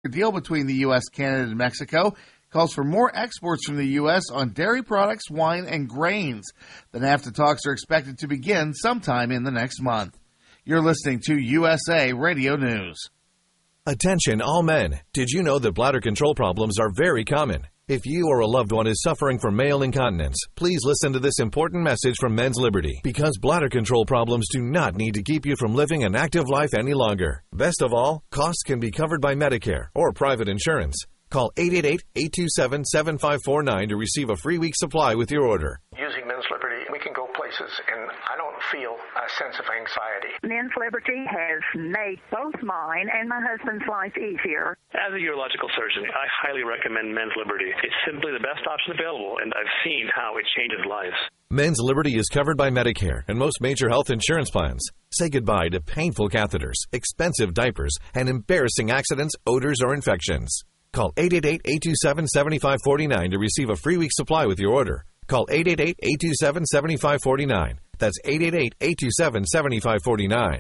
deal between the U.S., Canada, and Mexico calls for more exports from the U.S. on dairy products, wine, and grains. The NAFTA talks are expected to begin sometime in the next month. You're listening to USA Radio News. Attention all men. Did you know that bladder control problems are very common? If you or a loved one is suffering from male incontinence, please listen to this important message from Men's Liberty, because bladder control problems do not need to keep you from living an active life any longer. Best of all, costs can be covered by Medicare or private insurance. Call 888-827-7549 to receive a free week supply with your order. Using Men's Liberty, we can go places, and I don't feel a sense of anxiety. Men's Liberty has made both mine and my husband's life easier. As a urological surgeon, I highly recommend Men's Liberty. It's simply the best option available, and I've seen how it changes lives. Men's Liberty is covered by Medicare and most major health insurance plans. Say goodbye to painful catheters, expensive diapers, and embarrassing accidents, odors, or infections. Call 888-827-7549 to receive a free week supply with your order. Call 888-827-7549. That's 888-827-7549.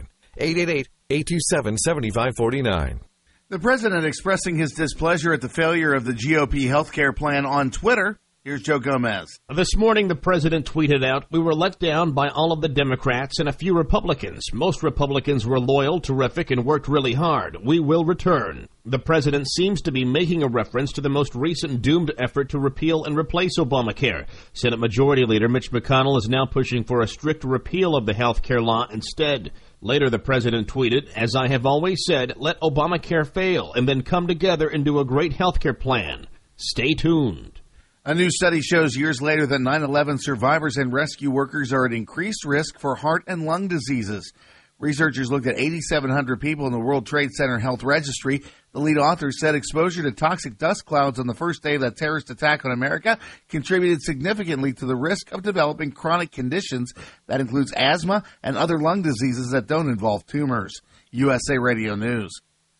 888-827-7549. The president expressing his displeasure at the failure of the GOP health care plan on Twitter. Here's Joe Gomez. This morning, the president tweeted out, "We were let down by all of the Democrats and a few Republicans. Most Republicans were loyal, terrific, and worked really hard. We will return." The president seems to be making a reference to the most recent doomed effort to repeal and replace Obamacare. Senate Majority Leader Mitch McConnell is now pushing for a strict repeal of the health care law instead. Later, the president tweeted, "As I have always said, let Obamacare fail and then come together and do a great health care plan. Stay tuned." A new study shows years later that 9/11 survivors and rescue workers are at increased risk for heart and lung diseases. Researchers looked at 8,700 people in the World Trade Center Health Registry. The lead author said exposure to toxic dust clouds on the first day of that terrorist attack on America contributed significantly to the risk of developing chronic conditions that includes asthma and other lung diseases that don't involve tumors. USA Radio News.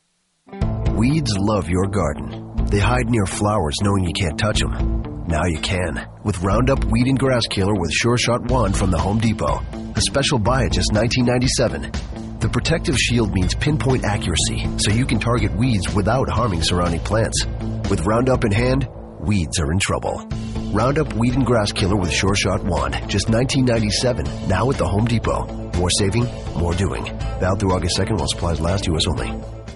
Weeds love your garden. They hide near flowers knowing you can't touch them. Now you can, with Roundup Weed and Grass Killer with Sure Shot Wand from the Home Depot. A special buy at just $19.97. The protective shield means pinpoint accuracy, so you can target weeds without harming surrounding plants. With Roundup in hand, weeds are in trouble. Roundup Weed and Grass Killer with Sure Shot Wand, just $19.97, now at the Home Depot. More saving, more doing. Valid through August 2nd while supplies last, U.S. only.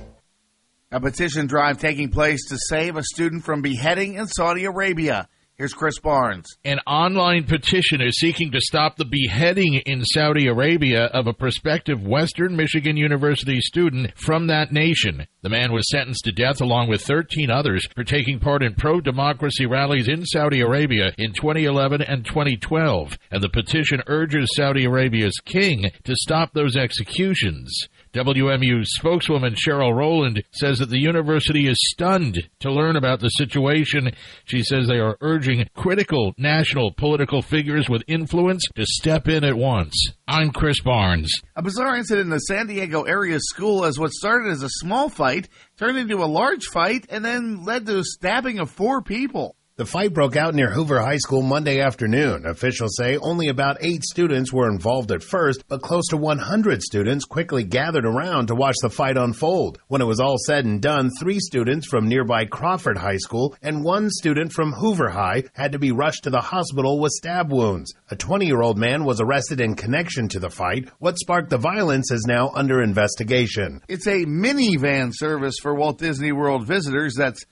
A petition drive taking place to save a student from beheading in Saudi Arabia. Here's Chris Barnes. An online petition is seeking to stop the beheading in Saudi Arabia of a prospective Western Michigan University student from that nation. The man was sentenced to death along with 13 others for taking part in pro-democracy rallies in Saudi Arabia in 2011 and 2012. And the petition urges Saudi Arabia's king to stop those executions. WMU spokeswoman Cheryl Rowland says that the university is stunned to learn about the situation. She says they are urging critical national political figures with influence to step in at once. I'm Chris Barnes. A bizarre incident in the San Diego area school as what started as a small fight turned into a large fight and then led to the stabbing of 4 people. The fight broke out near Hoover High School Monday afternoon. Officials say only about 8 students were involved at first, but close to 100 students quickly gathered around to watch the fight unfold. When it was all said and done, 3 students from nearby Crawford High School and 1 student from Hoover High had to be rushed to the hospital with stab wounds. A 20-year-old man was arrested in connection to the fight. What sparked the violence is now under investigation. It's a minivan service for Walt Disney World visitors. That's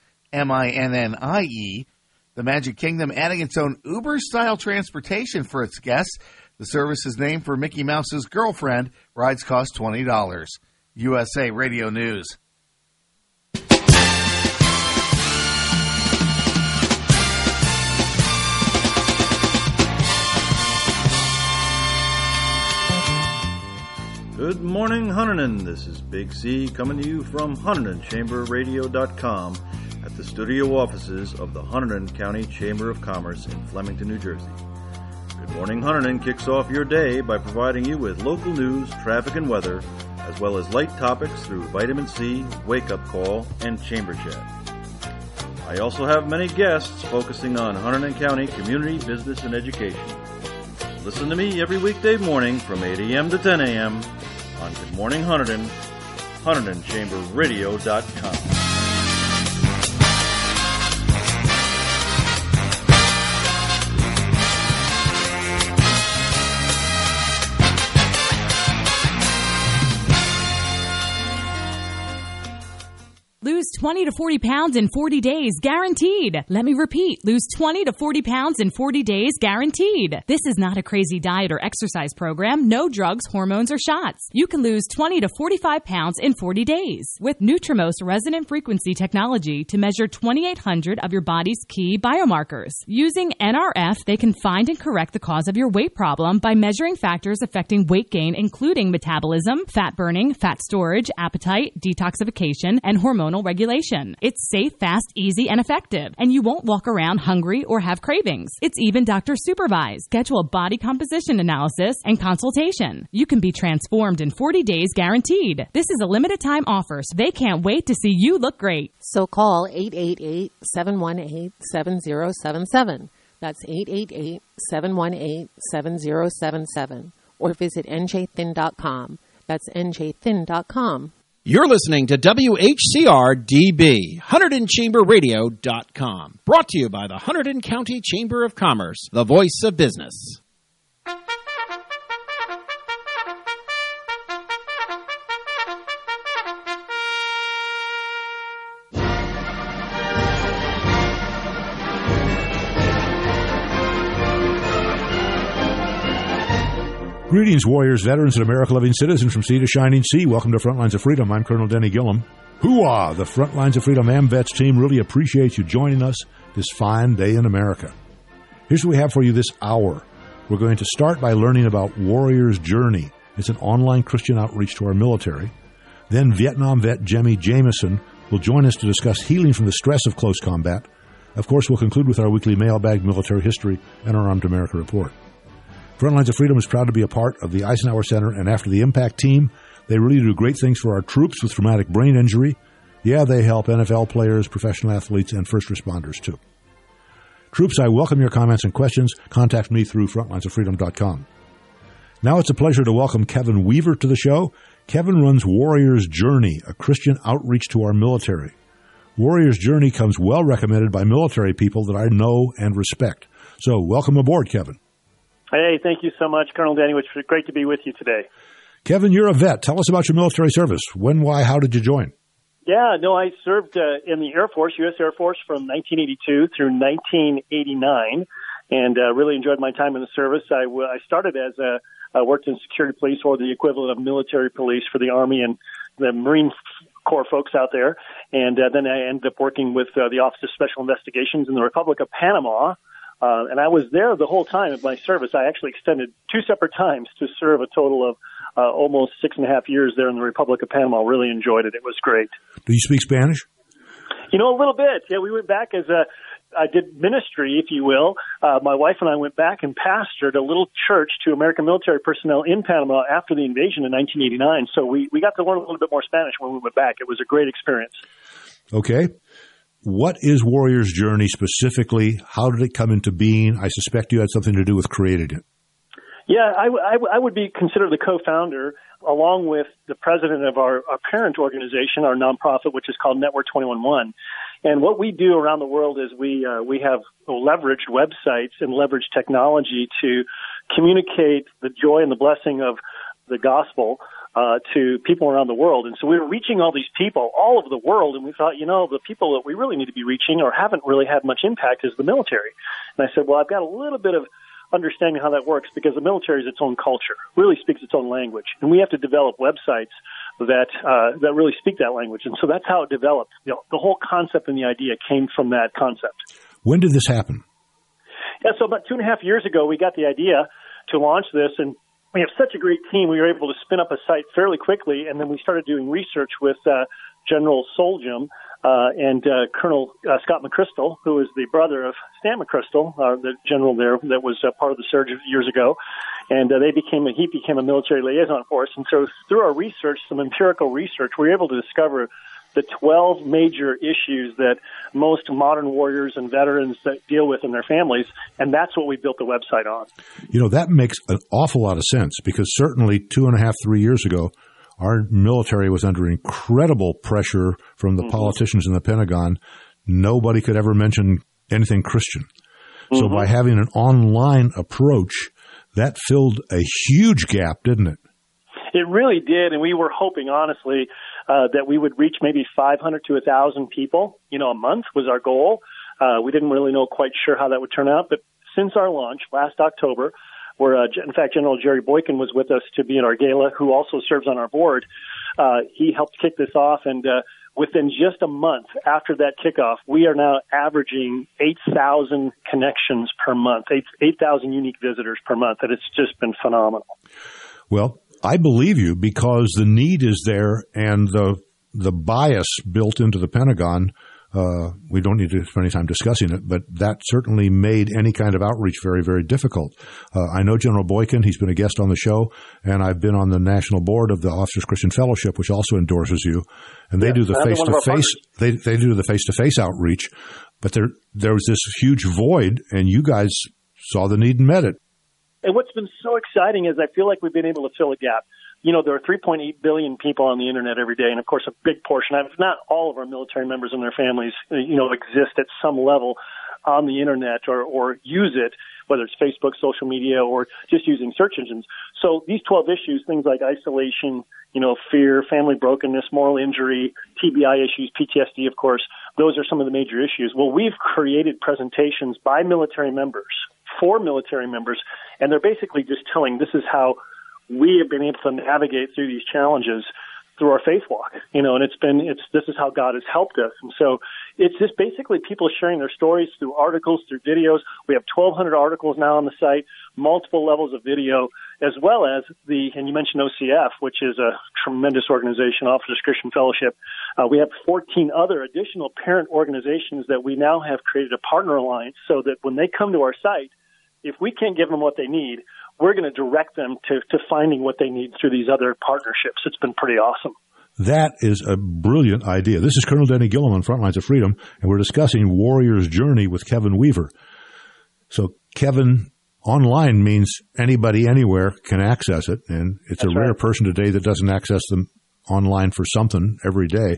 MINNIE. The Magic Kingdom adding its own Uber-style transportation for its guests. The service is named for Mickey Mouse's girlfriend. Rides cost $20. USA Radio News. Good morning, Hunterdon. This is Big C coming to you from HunterdonChamberRadio.com at the studio offices of the Hunterdon County Chamber of Commerce in Flemington, New Jersey. Good Morning Hunterdon kicks off your day by providing you with local news, traffic, and weather, as well as light topics through Vitamin C, Wake Up Call, and Chamber Chat. I also have many guests focusing on Hunterdon County community, business, and education. Listen to me every weekday morning from 8 a.m. to 10 a.m. on Good Morning Hunterdon, HunterdonChamberRadio.com. Lose 20 to 40 pounds in 40 days, guaranteed. Let me repeat, lose 20 to 40 pounds in 40 days, guaranteed. This is not a crazy diet or exercise program. No drugs, hormones, or shots. You can lose 20 to 45 pounds in 40 days. With Nutrimost resonant frequency technology to measure 2,800 of your body's key biomarkers. Using NRF, they can find and correct the cause of your weight problem by measuring factors affecting weight gain, including metabolism, fat burning, fat storage, appetite, detoxification, and hormonal regulation. It's safe, fast, easy, and effective, and you won't walk around hungry or have cravings. It's even doctor supervised. Schedule a body composition analysis and consultation. You can be transformed in 40 days guaranteed. This is a limited time offer, so they can't wait to see you look great. So call 888-718-7077. That's 888-718-7077. Or visit njthin.com. That's njthin.com. You're listening to WHCR-DB, HunterdonChamberRadio.com. Brought to you by the Hunterdon County Chamber of Commerce, the voice of business. Greetings, warriors, veterans, and America-loving citizens from sea to shining sea. Welcome to Frontlines of Freedom. I'm Colonel Denny Gillum. Hoo-ah! The Frontlines of Freedom AMVETS team really appreciates you joining us this fine day in America. Here's what we have for you this hour. We're going to start by learning about Warrior's Journey. It's an online Christian outreach to our military. Then Vietnam vet Jemmy Jameson will join us to discuss healing from the stress of close combat. Of course, we'll conclude with our weekly mailbag military history and our Armed America report. Frontlines of Freedom is proud to be a part of the Eisenhower Center and After the Impact team. They really do great things for our troops with traumatic brain injury. Yeah, they help NFL players, professional athletes, and first responders, too. Troops, I welcome your comments and questions. Contact me through frontlinesoffreedom.com. Now it's a pleasure to welcome Kevin Weaver to the show. Kevin runs Warrior's Journey, a Christian outreach to our military. Warrior's Journey comes well recommended by military people that I know and respect. So welcome aboard, Kevin. Hey, thank you so much, Colonel Danny. It's great to be with you today. Kevin, you're a vet. Tell us about your military service. When, why, how did you join? Yeah, no, I served in the Air Force, U.S. Air Force, from 1982 through 1989, and really enjoyed my time in the service. I started as I worked in security police, or the equivalent of military police for the Army and the Marine Corps folks out there, and then I ended up working with the Office of Special Investigations in the Republic of Panama. And I was there the whole time of my service. I actually extended 2 separate times to serve a total of almost 6.5 years there in the Republic of Panama. Really enjoyed it. It was great. Do you speak Spanish? You know, a little bit. Yeah, we went back I did ministry, if you will. My wife and I went back and pastored a little church to American military personnel in Panama after the invasion in 1989. So we got to learn a little bit more Spanish when we went back. It was a great experience. Okay. What is Warrior's Journey specifically? How did it come into being? I suspect you had something to do with creating it. Yeah, I would be considered the co-founder, along with the president of our parent organization, our nonprofit, which is called Network 21-1. And what we do around the world is we have leveraged websites and leveraged technology to communicate the joy and the blessing of the gospel to people around the world. And so we were reaching all these people all over the world, and we thought, the people that we really need to be reaching or haven't really had much impact is the military. And I said, well, I've got a little bit of understanding how that works, because the military is its own culture, really speaks its own language. And we have to develop websites that really speak that language. And so that's how it developed. The whole concept and the idea came from that concept. When did this happen? Yeah, so about 2.5 years ago, we got the idea to launch this, and we have such a great team. We were able to spin up a site fairly quickly, and then we started doing research with General Soljum and Colonel Scott McChrystal, who is the brother of Stan McChrystal, the general there that was part of the surge years ago. And he became a military liaison for us. And so through our research, some empirical research, we were able to discover the 12 major issues that most modern warriors and veterans that deal with in their families, and that's what we built the website on. That makes an awful lot of sense, because certainly 2.5, 3 years ago, our military was under incredible pressure from the politicians in the Pentagon. Nobody could ever mention anything Christian. So by having an online approach, that filled a huge gap, didn't it? It really did, and we were hoping, honestly, that we would reach maybe 500 to 1,000 people, a month was our goal. We didn't really know quite sure how that would turn out, but since our launch last October, where in fact General Jerry Boykin was with us to be in our gala, who also serves on our board, he helped kick this off, and within just a month after that kickoff, we are now averaging 8,000 connections per month, 8,000 unique visitors per month, and it's just been phenomenal. Well, I believe you because the need is there, and the bias built into the Pentagon, we don't need to spend any time discussing it, but that certainly made any kind of outreach very, very difficult. I know General Boykin. He's been a guest on the show, and I've been on the national board of the Officers Christian Fellowship, which also endorses you. And they do the face-to-face. They do the face-to-face outreach, but there was this huge void, and you guys saw the need and met it. And what's been so exciting is I feel like we've been able to fill a gap. There are 3.8 billion people on the internet every day, and of course a big portion, if not all of our military members and their families, exist at some level on the internet or use it, whether it's Facebook, social media, or just using search engines. So these 12 issues, things like isolation, fear, family brokenness, moral injury, TBI issues, PTSD, of course, those are some of the major issues. Well, we've created presentations by military members, for military members, and they're basically just telling this is how we have been able to navigate through these challenges through our faith walk, and this is how God has helped us. And so it's just basically people sharing their stories through articles, through videos. We have 1,200 articles now on the site, multiple levels of video, as well as and you mentioned OCF, which is a tremendous organization, Officers Christian Fellowship. We have 14 other additional parent organizations that we now have created a partner alliance so that when they come to our site, if we can't give them what they need, we're going to direct them to finding what they need through these other partnerships. It's been pretty awesome. That is a brilliant idea. This is Colonel Denny Gillum on Frontlines of Freedom, and we're discussing Warrior's Journey with Kevin Weaver. So, Kevin, online means anybody, anywhere can access it, and it's a rare person today that doesn't access them online for something every day.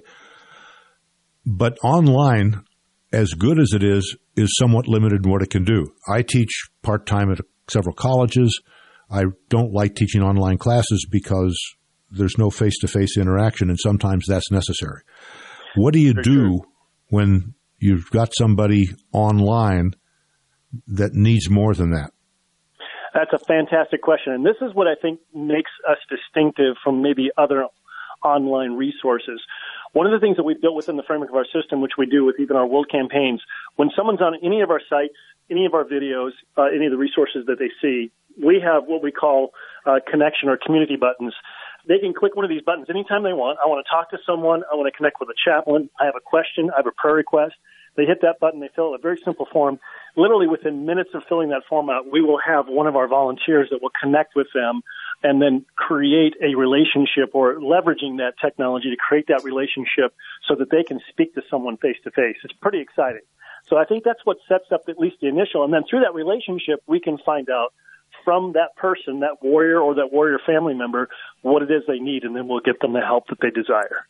But online, as good as it is somewhat limited in what it can do. I teach part-time at several colleges. I don't like teaching online classes because there's no face-to-face interaction, and sometimes that's necessary. What do you do when you've got somebody online that needs more than that? That's a fantastic question, and this is what I think makes us distinctive from maybe other online resources. One of the things that we've built within the framework of our system, which we do with even our world campaigns, when someone's on any of our sites, any of our videos, any of the resources that they see, we have what we call connection or community buttons. They can click one of these buttons anytime they want. I want to talk to someone. I want to connect with a chaplain. I have a question. I have a prayer request. They hit that button. They fill out a very simple form. Literally within minutes of filling that form out, we will have one of our volunteers that will connect with them and then create a relationship or leveraging that technology to create that relationship so that they can speak to someone face to face. It's pretty exciting. So I think that's what sets up at least the initial. And then through that relationship, we can find out from that person, that warrior or that warrior family member, what it is they need, and then we'll get them the help that they desire.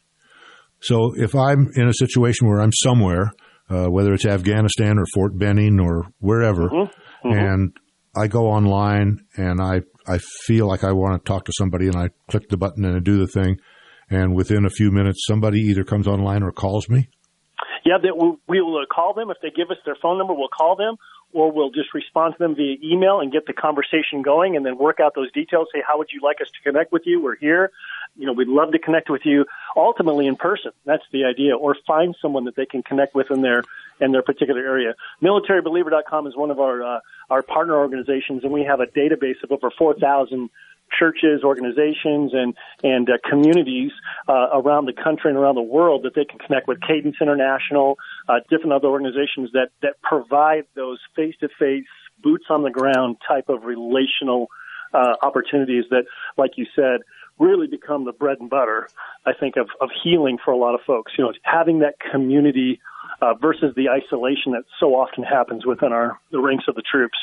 So if I'm in a situation where I'm somewhere, whether it's Afghanistan or Fort Benning or wherever, and I go online and I feel like I want to talk to somebody, and I click the button and I do the thing, and within a few minutes somebody either comes online or calls me? Yeah, we will call them. If they give us their phone number, we'll call them, or we'll just respond to them via email and get the conversation going and then work out those details. Say, how would you like us to connect with you? We're here. We'd love to connect with you ultimately in person. That's the idea. Or find someone that they can connect with in their particular area. MilitaryBeliever.com is one of our partner organizations, and we have a database of over 4,000 churches, organizations, and communities around the country and around the world that they can connect with. Cadence International, different other organizations that provide those face-to-face, boots-on-the-ground type of relational opportunities that, like you said, really become the bread and butter, I think, of healing for a lot of folks. Having that community versus the isolation that so often happens within the ranks of the troops.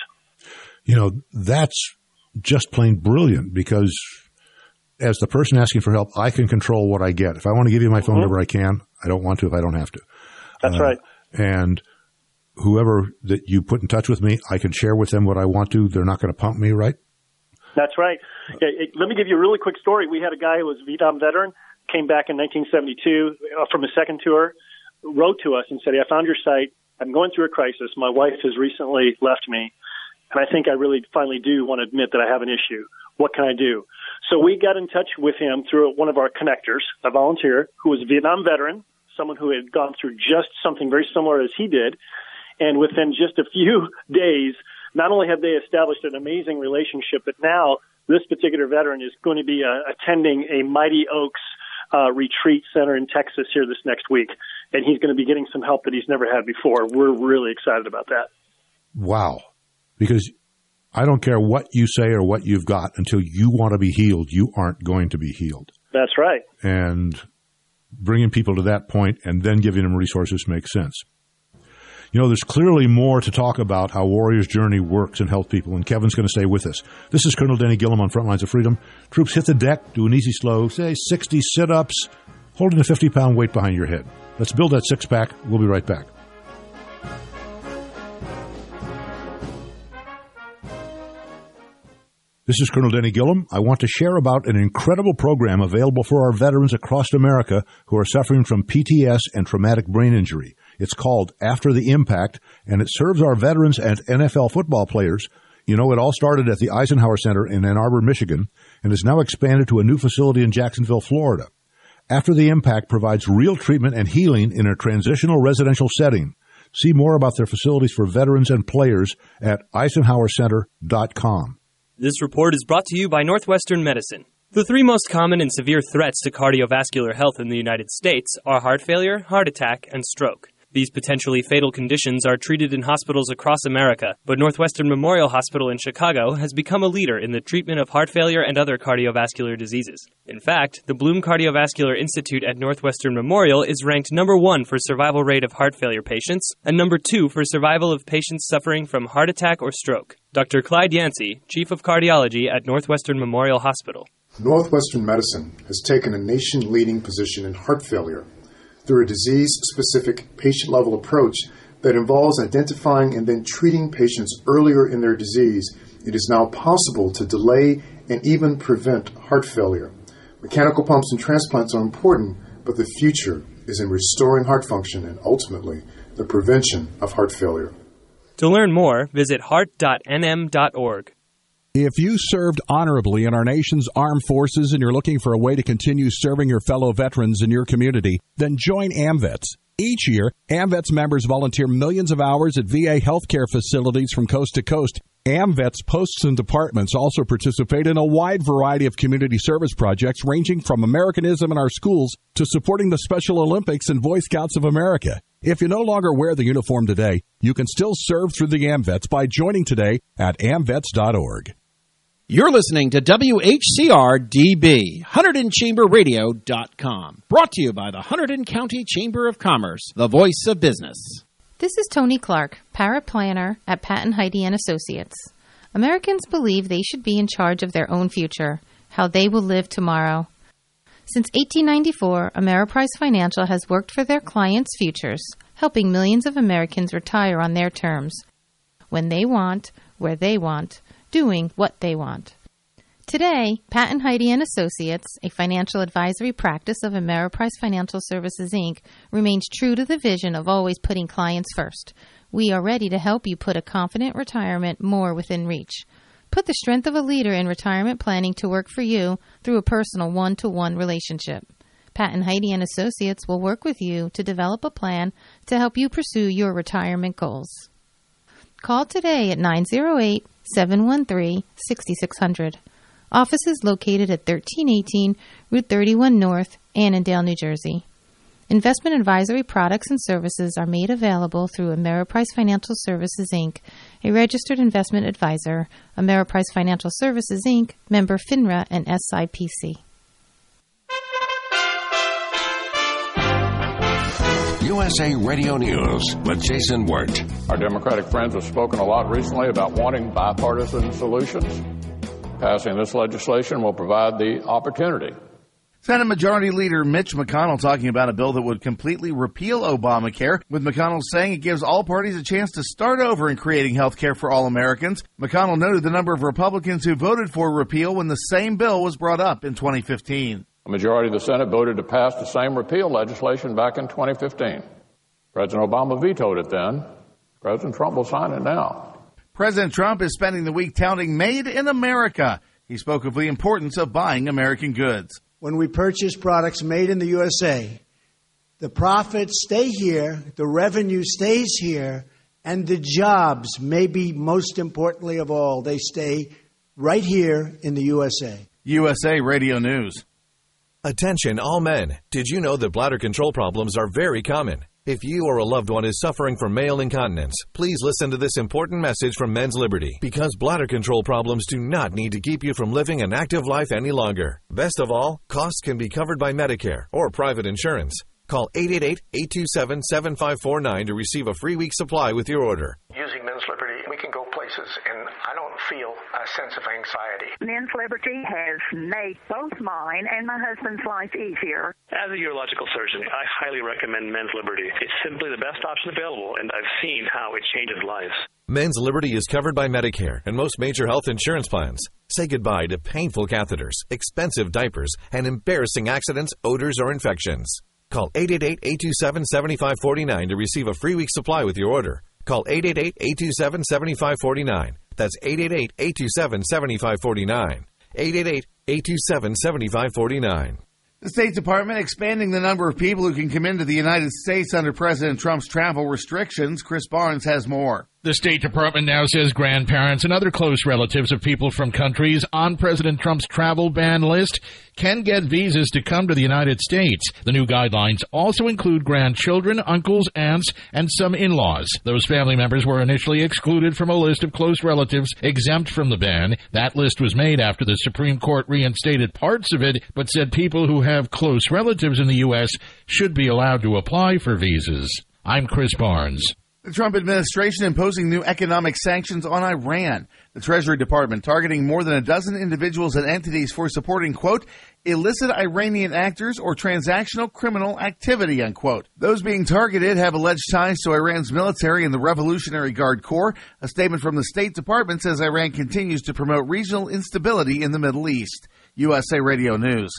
That's just plain brilliant, because as the person asking for help, I can control what I get. If I want to give you my phone number, I can. I don't want to if I don't have to. That's right. And whoever that you put in touch with me, I can share with them what I want to. They're not going to pump me, right? That's right. Let me give you a really quick story. We had a guy who was a Vietnam veteran came back in 1972 from a second tour, wrote to us and said, I found your site. I'm going through a crisis. My wife has recently left me, and I think I really finally do want to admit that I have an issue. What can I do? So we got in touch with him through one of our connectors, a volunteer who was a Vietnam veteran, someone who had gone through just something very similar as he did. And within just a few days, not only have they established an amazing relationship, but now this particular veteran is going to be attending a Mighty Oaks retreat center in Texas here this next week. And he's going to be getting some help that he's never had before. We're really excited about that. Wow. Because I don't care what you say or what you've got, until you want to be healed, you aren't going to be healed. That's right. And bringing people to that point and then giving them resources makes sense. You know, there's clearly more to talk about how Warrior's Journey works and helps people, and Kevin's going to stay with us. This is Colonel Denny Gillum on Frontlines of Freedom. Troops, hit the deck, do an easy slow, say 60 sit-ups, holding a 50-pound weight behind your head. Let's build that six-pack. We'll be right back. This is Colonel Denny Gillum. I want to share about an incredible program available for our veterans across America who are suffering from PTS and traumatic brain injury. It's called After the Impact, and it serves our veterans and NFL football players. You know, it all started at the Eisenhower Center in Ann Arbor, Michigan, and is now expanded to a new facility in Jacksonville, Florida. After the Impact provides real treatment and healing in a transitional residential setting. See more about their facilities for veterans and players at EisenhowerCenter.com. This report is brought to you by Northwestern Medicine. The three most common and severe threats to cardiovascular health in the United States are heart failure, heart attack, and stroke. These potentially fatal conditions are treated in hospitals across America, but Northwestern Memorial Hospital in Chicago has become a leader in the treatment of heart failure and other cardiovascular diseases. In fact, the Bloom Cardiovascular Institute at Northwestern Memorial is ranked number 1 for survival rate of heart failure patients and number 2 for survival of patients suffering from heart attack or stroke. Dr. Clyde Yancey, Chief of Cardiology at Northwestern Memorial Hospital. Northwestern Medicine has taken a nation-leading position in heart failure through a disease-specific, patient-level approach that involves identifying and then treating patients earlier in their disease. It is now possible to delay and even prevent heart failure. Mechanical pumps and transplants are important, but the future is in restoring heart function and ultimately the prevention of heart failure. To learn more, visit heart.nm.org. If you served honorably in our nation's armed forces and you're looking for a way to continue serving your fellow veterans in your community, then join AMVETS. Each year, AMVETS members volunteer millions of hours at VA healthcare facilities from coast to coast. AMVETS posts and departments also participate in a wide variety of community service projects ranging from Americanism in our schools to supporting the Special Olympics and Boy Scouts of America. If you no longer wear the uniform today, you can still serve through the AMVETS by joining today at amvets.org. You're listening to WHCR-DB, HunterdonChamberRadio.com. Brought to you by the Hunterdon County Chamber of Commerce, the voice of business. This is Tony Clark, paraplanner at Patton Heide & Associates. Americans believe they should be in charge of their own future, how they will live tomorrow. Since 1894, Ameriprise Financial has worked for their clients' futures, helping millions of Americans retire on their terms, when they want, where they want, doing what they want. Today, Patton Heide & Associates, a financial advisory practice of Ameriprise Financial Services, Inc., remains true to the vision of always putting clients first. We are ready to help you put a confident retirement more within reach. Put the strength of a leader in retirement planning to work for you through a personal one-to-one relationship. Patton Heide & Associates will work with you to develop a plan to help you pursue your retirement goals. Call today at 908-713-6600. Office is located at 1318 Route 31 North, Annandale, New Jersey. Investment advisory products and services are made available through Ameriprise Financial Services, Inc., a registered investment advisor. Ameriprise Financial Services, Inc., member FINRA and SIPC. USA Radio News with Jason Wirt. Our Democratic friends have spoken a lot recently about wanting bipartisan solutions. Passing this legislation will provide the opportunity. Senate Majority Leader Mitch McConnell talking about a bill that would completely repeal Obamacare, with McConnell saying it gives all parties a chance to start over in creating health care for all Americans. McConnell noted the number of Republicans who voted for repeal when the same bill was brought up in 2015. A majority of the Senate voted to pass the same repeal legislation back in 2015. President Obama vetoed it then. President Trump will sign it now. President Trump is spending the week touting Made in America. He spoke of the importance of buying American goods. When we purchase products made in the USA, the profits stay here, the revenue stays here, and the jobs, maybe most importantly of all, they stay right here in the USA. USA Radio News. Attention all men. Did you know that bladder control problems are very common? If you or a loved one is suffering from male incontinence, please listen to this important message from Men's Liberty, because bladder control problems do not need to keep you from living an active life any longer. Best of all, costs can be covered by Medicare or private insurance. Call 888-827-7549 to receive a free week supply with your order. Using Men's Liberty, we can go places, and I don't feel a sense of anxiety. Men's Liberty has made both mine and my husband's life easier. As a urological surgeon, I highly recommend Men's Liberty. It's simply the best option available, and I've seen how it changes lives. Men's Liberty is covered by Medicare and most major health insurance plans. Say goodbye to painful catheters, expensive diapers, and embarrassing accidents, odors, or infections. Call 888-827-7549 to receive a free week supply with your order. Call 888-827-7549. That's 888-827-7549. 888-827-7549. The State Department expanding the number of people who can come into the United States under President Trump's travel restrictions. Chris Barnes has more. The State Department now says grandparents and other close relatives of people from countries on President Trump's travel ban list can get visas to come to the United States. The new guidelines also include grandchildren, uncles, aunts, and some in-laws. Those family members were initially excluded from a list of close relatives exempt from the ban. That list was made after the Supreme Court reinstated parts of it, but said people who have close relatives in the U.S. should be allowed to apply for visas. I'm Chris Barnes. The Trump administration imposing new economic sanctions on Iran. The Treasury Department targeting more than a dozen individuals and entities for supporting, quote, illicit Iranian actors or transactional criminal activity, unquote. Those being targeted have alleged ties to Iran's military and the Revolutionary Guard Corps. A statement from the State Department says Iran continues to promote regional instability in the Middle East. USA Radio News.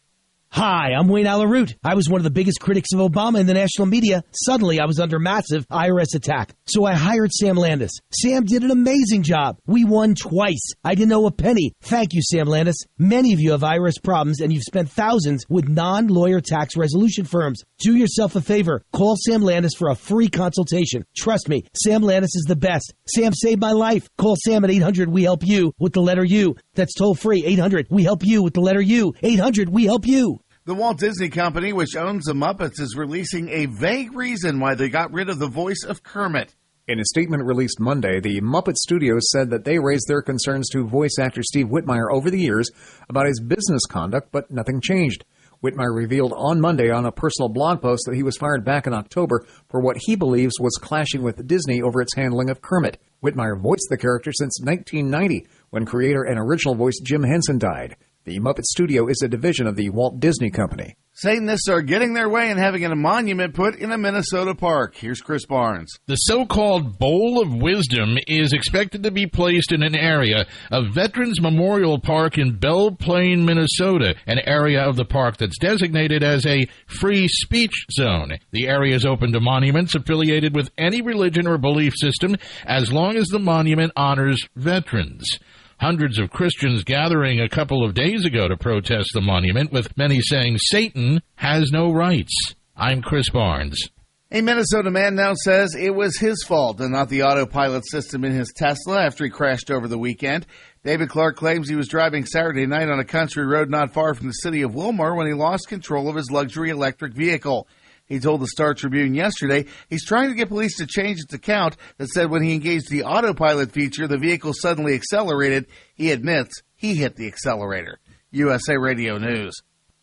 Hi, I'm Wayne Alaroot. I was one of the biggest critics of Obama in the national media. Suddenly, I was under massive IRS attack. So I hired Sam Landis. Sam did an amazing job. We won twice. I didn't owe a penny. Thank you, Sam Landis. Many of you have IRS problems, and you've spent thousands with non-lawyer tax resolution firms. Do yourself a favor. Call Sam Landis for a free consultation. Trust me, Sam Landis is the best. Sam saved my life. Call Sam at 800-WE-HELP-YOU with the letter U. That's toll free. 800-WE-HELP-YOU with the letter U. 800-WE-HELP-YOU. The Walt Disney Company, which owns the Muppets, is releasing a vague reason why they got rid of the voice of Kermit. In a statement released Monday, the Muppet Studios said that they raised their concerns to voice actor Steve Whitmire over the years about his business conduct, but nothing changed. Whitmire revealed on Monday on a personal blog post that he was fired back in October for what he believes was clashing with Disney over its handling of Kermit. Whitmire voiced the character since 1990, when creator and original voice Jim Henson died. The Muppet Studio is a division of the Walt Disney Company. Satanists are getting their way and having a monument put in a Minnesota park. Here's Chris Barnes. The so-called Bowl of Wisdom is expected to be placed in an area of Veterans Memorial Park in Belle Plaine, Minnesota, an area of the park that's designated as a free speech zone. The area is open to monuments affiliated with any religion or belief system as long as the monument honors veterans. Hundreds of Christians gathering a couple of days ago to protest the monument, with many saying Satan has no rights. I'm Chris Barnes. A Minnesota man now says it was his fault and not the autopilot system in his Tesla after he crashed over the weekend. David Clark claims he was driving Saturday night on a country road not far from the city of Wilmore when he lost control of his luxury electric vehicle. He told the Star Tribune yesterday he's trying to get police to change its account that said when he engaged the autopilot feature, the vehicle suddenly accelerated. He admits he hit the accelerator. USA Radio News.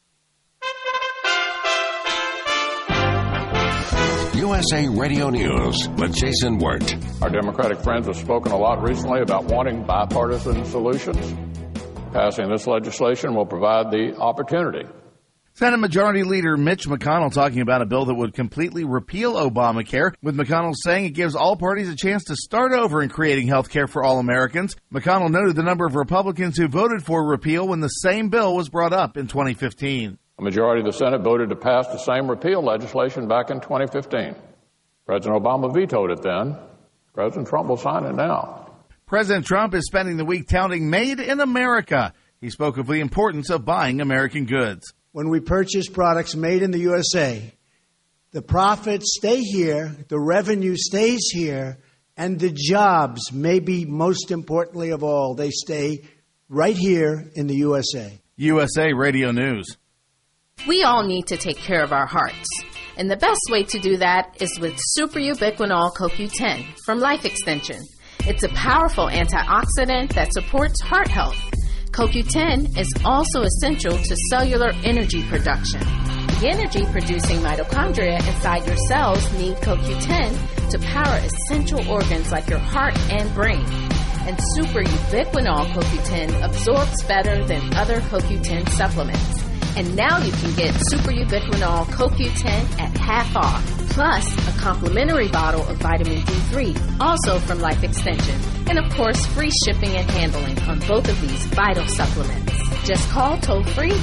USA Radio News with Jason Wirt. Our Democratic friends have spoken a lot recently about wanting bipartisan solutions. Passing this legislation will provide the opportunity. Senate Majority Leader Mitch McConnell talking about a bill that would completely repeal Obamacare, with McConnell saying it gives all parties a chance to start over in creating health care for all Americans. McConnell noted the number of Republicans who voted for repeal when the same bill was brought up in 2015. A majority of the Senate voted to pass the same repeal legislation back in 2015. President Obama vetoed it then. President Trump will sign it now. President Trump is spending the week touting Made in America. He spoke of the importance of buying American goods. When we purchase products made in the USA, the profits stay here, the revenue stays here, and the jobs, maybe most importantly of all, they stay right here in the USA. USA Radio News. We all need to take care of our hearts. And the best way to do that is with Super Ubiquinol CoQ10 from Life Extension. It's a powerful antioxidant that supports heart health. CoQ10 is also essential to cellular energy production. The energy-producing mitochondria inside your cells need CoQ10 to power essential organs like your heart and brain. And Super Ubiquinol CoQ10 absorbs better than other CoQ10 supplements. And now you can get Super Ubiquinol CoQ10 at half off, plus a complimentary bottle of vitamin D3, also from Life Extension. And of course, free shipping and handling on both of these vital supplements. Just call toll-free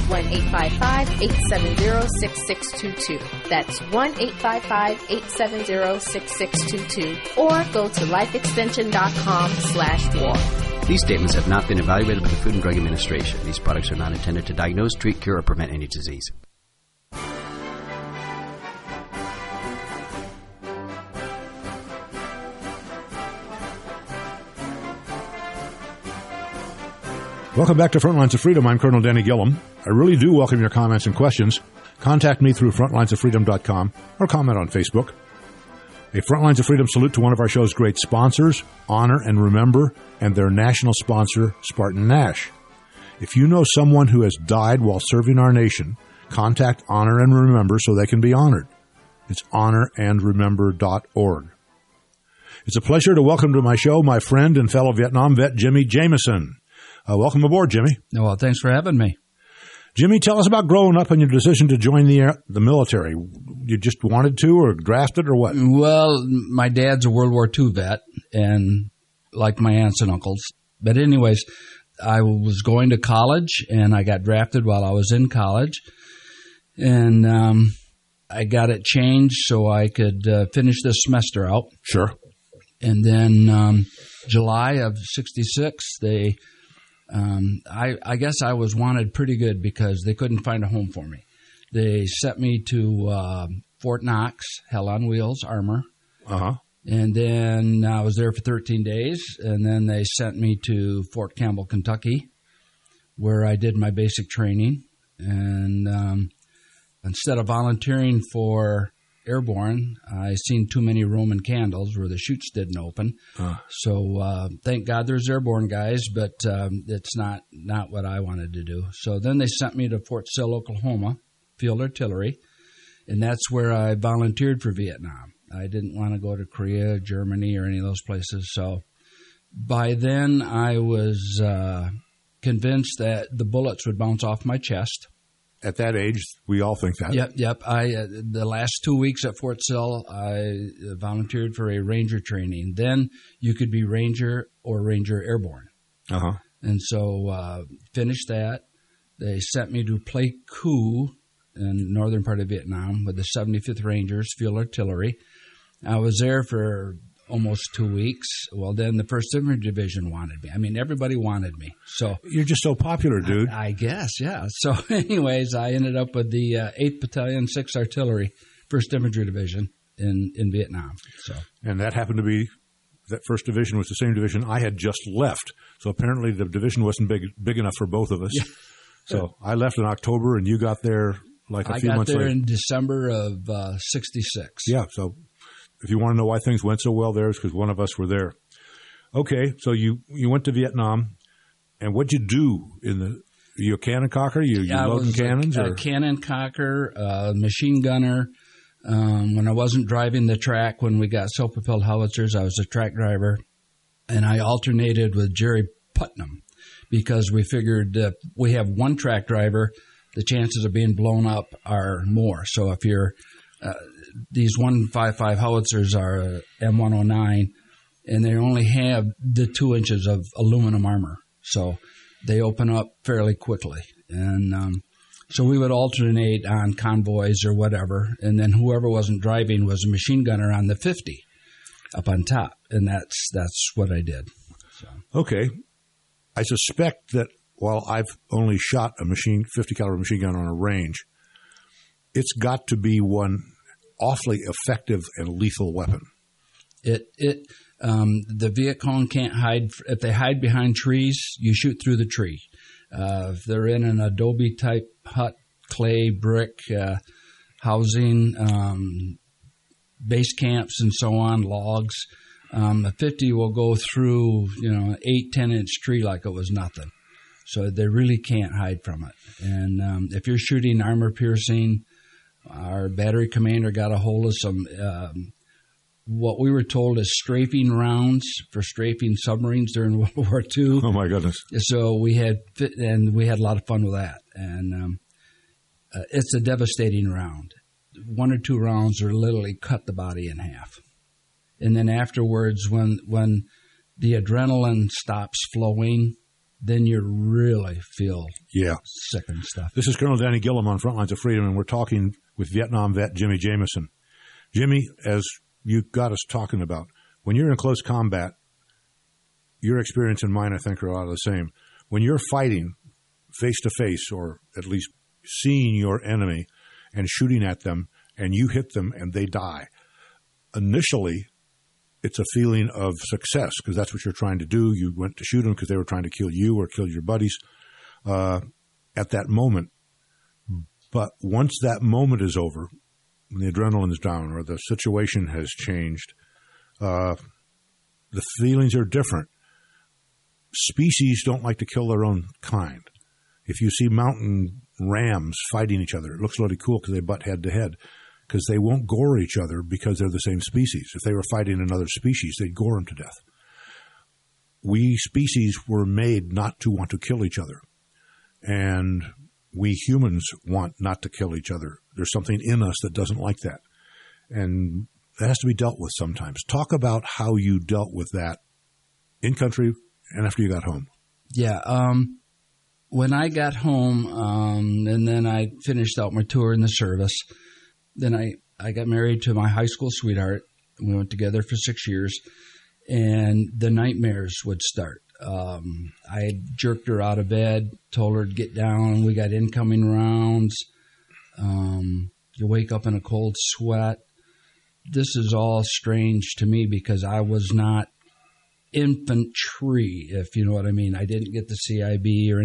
1-855-870-6622. That's 1-855-870-6622. Or go to lifeextension.com/war. These statements have not been evaluated by the Food and Drug Administration. These products are not intended to diagnose, treat, cure, or prevent any disease. Welcome back to Frontlines of Freedom. I'm Colonel Danny Gillum. I really do welcome your comments and questions. Contact me through frontlinesoffreedom.com or comment on Facebook. A Frontlines of Freedom salute to one of our show's great sponsors, Honor and Remember, and their national sponsor, Spartan Nash. If you know someone who has died while serving our nation, contact Honor and Remember so they can be honored. It's honorandremember.org. It's a pleasure to welcome to my show my friend and fellow Vietnam vet, Jimmy Jamison. Welcome aboard, Jimmy. Well, thanks for having me. Jimmy, tell us about growing up and your decision to join the military. You just wanted to or drafted or what? Well, my dad's a World War II vet, and like my aunts and uncles. But anyways, I was going to college, and I got drafted while I was in college. And I got it changed so I could finish this semester out. Sure. And then July of 66, they... I guess I was wanted pretty good because they couldn't find a home for me. They sent me to Fort Knox, Hell on Wheels, Armor. Uh-huh. And then I was there for 13 days, and then they sent me to Fort Campbell, Kentucky, where I did my basic training. And instead of volunteering for Airborne, I seen too many Roman candles where the chutes didn't open. So thank God there's Airborne guys, but it's not what I wanted to do. So then they sent me to Fort Sill, Oklahoma, Field Artillery, and that's where I volunteered for Vietnam. I didn't want to go to Korea, Germany, or any of those places. So by then I was convinced that the bullets would bounce off my chest. At that age, we all think that. Yep. The last 2 weeks at Fort Sill, I volunteered for a Ranger training. Then you could be Ranger or Ranger Airborne. Uh-huh. And so finished that. They sent me to Pleiku in the northern part of Vietnam with the 75th Rangers, Field Artillery. I was there for almost 2 weeks. Well, then the 1st Infantry Division wanted me. I mean, everybody wanted me. So you're just so popular, dude. I guess, yeah. So anyways, I ended up with the 8th Battalion, 6th Artillery, 1st Infantry Division in Vietnam. So, and that happened to be, that 1st Division was the same division I had just left. So apparently the division wasn't big enough for both of us. Yeah. So I left in October, and you got there like a few months later. I got there in December of 66. Yeah, so if you want to know why things went so well there, it's because one of us were there. Okay, so you went to Vietnam, and what'd you do in the? Are you a cannon cocker? You loading cannons? A cannon cocker, machine gunner. When I wasn't driving the track, when we got self-propelled howitzers, I was a track driver, and I alternated with Jerry Putnam because we figured we have one track driver. the chances of being blown up are more. So if you're these 155 howitzers are M109, and they only have the 2 inches of aluminum armor, so they open up fairly quickly. And so we would alternate on convoys or whatever, and then whoever wasn't driving was a machine gunner on the 50 up on top, and that's what I did. So. Okay. I suspect that while I've only shot a 50 caliber machine gun on a range, it's got to be one awfully effective and lethal weapon. The Viet Cong can't hide. If they hide behind trees, you shoot through the tree. If they're in an adobe type hut, clay, brick, housing, base camps and so on, logs, a 50 will go through, an 8-10 inch tree like it was nothing. So they really can't hide from it. And if you're shooting armor piercing, our battery commander got a hold of some what we were told is strafing rounds for strafing submarines during World War II. Oh my goodness! So we had a lot of fun with that, and it's a devastating round. 1 or 2 rounds are literally cut the body in half, and then afterwards, when the adrenaline stops flowing, then you really feel sick and stuff. This is Colonel Danny Gillum on Frontlines of Freedom, and we're talking with Vietnam vet Jimmy Jamison. Jimmy, as you got us talking about, when you're in close combat, your experience and mine, I think, are a lot of the same. When you're fighting face-to-face, or at least seeing your enemy and shooting at them, and you hit them and they die, initially it's a feeling of success because that's what you're trying to do. You went to shoot them because they were trying to kill you or kill your buddies at that moment. But once that moment is over, when the adrenaline's down or the situation has changed, the feelings are different. Species don't like to kill their own kind. If you see mountain rams fighting each other, it looks really cool because they butt head to head, because they won't gore each other because they're the same species. If they were fighting another species, they'd gore them to death. We species were made not to want to kill each other. And we humans want not to kill each other. There's something in us that doesn't like that. And that has to be dealt with sometimes. Talk about how you dealt with that in country and after you got home. Yeah. When I got home, and then I finished out my tour in the service, then I got married to my high school sweetheart. We went together for 6 years, and the nightmares would start. I jerked her out of bed, told her to get down. We got incoming rounds. You wake up in a cold sweat. This is all strange to me because I was not infantry, if you know what I mean. I didn't get the CIB or